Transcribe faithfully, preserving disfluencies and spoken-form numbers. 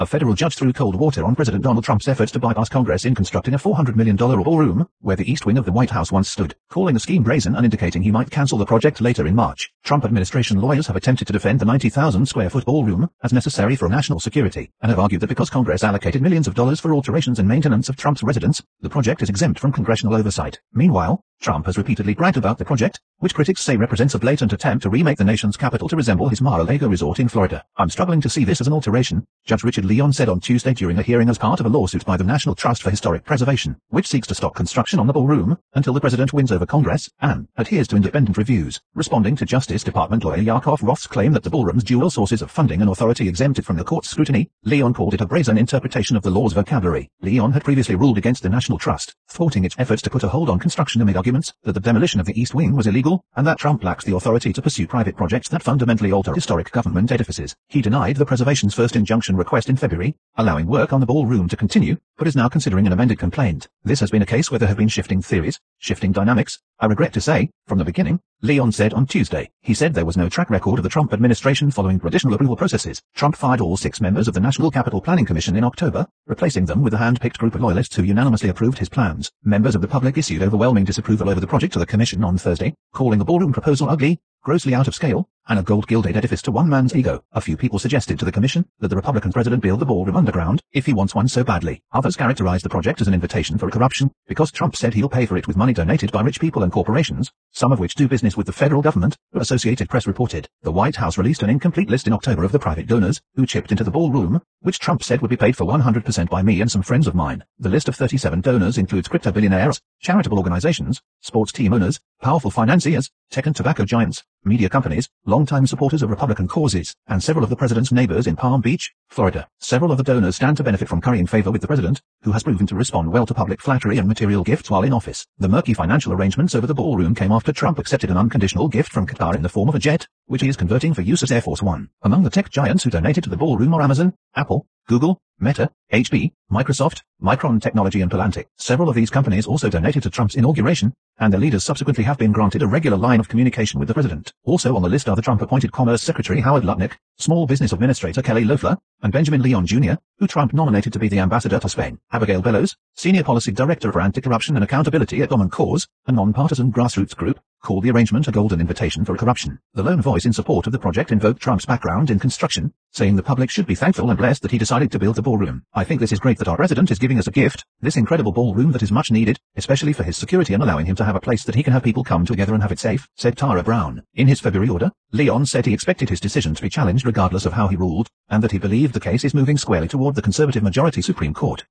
A federal judge threw cold water on President Donald Trump's efforts to bypass Congress in constructing a four hundred million dollars ballroom, where the east wing of the White House once stood, calling the scheme brazen and indicating he might cancel the project later in March. Trump administration lawyers have attempted to defend the ninety thousand square foot ballroom as necessary for national security, and have argued that because Congress allocated millions of dollars for alterations and maintenance of Trump's residence, the project is exempt from congressional oversight. Meanwhile, Trump has repeatedly bragged about the project, which critics say represents a blatant attempt to remake the nation's capital to resemble his Mar-a-Lago resort in Florida. "I'm struggling to see this as an alteration," Judge Richard Leon said on Tuesday during a hearing as part of a lawsuit by the National Trust for Historic Preservation, which seeks to stop construction on the ballroom until the president wins over Congress and adheres to independent reviews. Responding to Justice Department lawyer Yakov Roth's claim that the ballroom's dual sources of funding and authority exempt it from the court's scrutiny, Leon called it a brazen interpretation of the law's vocabulary. Leon had previously ruled against the National Trust, thwarting its efforts to put a hold on construction amid arguments that the demolition of the East Wing was illegal, and that Trump lacks the authority to pursue private projects that fundamentally alter historic government edifices. He denied the preservation's first injunction request in February, allowing work on the ballroom to continue, but is now considering an amended complaint. "This has been a case where there have been shifting theories, shifting dynamics, I regret to say, from the beginning," Leon said on Tuesday. He said there was no track record of the Trump administration following traditional approval processes. Trump fired all six members of the National Capital Planning Commission in October, replacing them with a hand-picked group of loyalists who unanimously approved his plans. Members of the public issued overwhelming disapproval over the project to the commission on Thursday, calling the ballroom proposal ugly, grossly out of scale, and a gold-gilded edifice to one man's ego. A few people suggested to the commission that the Republican president build the ballroom underground if he wants one so badly. Others characterized the project as an invitation for corruption, because Trump said he'll pay for it with money donated by rich people and corporations, some of which do business with the federal government, Associated Press reported. The White House released an incomplete list in October of the private donors who chipped into the ballroom, which Trump said would be paid for one hundred percent by me and some friends of mine. The list of thirty-seven donors includes crypto billionaires, charitable organizations, sports team owners, powerful financiers, tech and tobacco giants, media companies, longtime supporters of Republican causes, and several of the president's neighbors in Palm Beach, Florida. Several of the donors stand to benefit from currying favor with the president, who has proven to respond well to public flattery and material gifts while in office. The murky financial arrangements over the ballroom came after Trump accepted an unconditional gift from Qatar in the form of a jet, which he is converting for use as Air Force One. Among the tech giants who donated to the ballroom are Amazon, Apple, Google, Meta, H P, Microsoft, Micron Technology and Palantir. Several of these companies also donated to Trump's inauguration, and their leaders subsequently have been granted a regular line of communication with the president. Also on the list are the Trump-appointed Commerce Secretary Howard Lutnick, Small Business Administrator Kelly Loeffler, and Benjamin Leon Junior, who Trump nominated to be the ambassador to Spain. Abigail Bellows, Senior Policy Director for Anti-Corruption and Accountability at Common Cause, a non-partisan grassroots group, called the arrangement a golden invitation for corruption. The lone voice in support of the project invoked Trump's background in construction, saying the public should be thankful and blessed that he decided to build the ballroom. "I think this is great that our president is giving us a gift, this incredible ballroom that is much needed, especially for his security and allowing him to have a place that he can have people come together and have it safe," said Tara Brown. In his February order, Leon said he expected his decision to be challenged regardless of how he ruled, and that he believed the case is moving squarely toward the conservative majority Supreme Court.